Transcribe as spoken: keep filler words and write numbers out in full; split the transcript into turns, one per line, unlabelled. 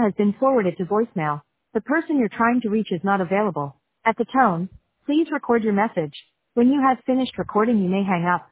has been forwarded to voicemail. The person you're trying to reach is not available. At the tone, please record your message. When you have finished recording, you may hang up.